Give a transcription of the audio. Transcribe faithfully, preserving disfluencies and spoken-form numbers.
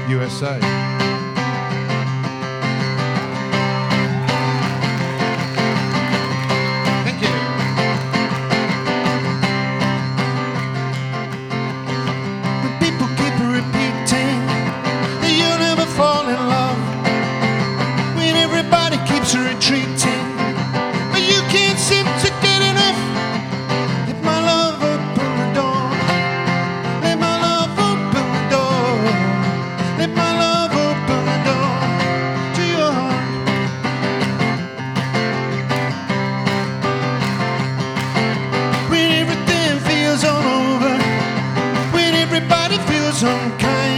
U S A. Thank you. When people keep repeating that you'll never fall in love, when everybody keeps retreating, but you can't seem to get enough. Let my love open the door. Let my love open the door. Let my love open the door to your heart. When everything feels all over, when everybody feels unkind,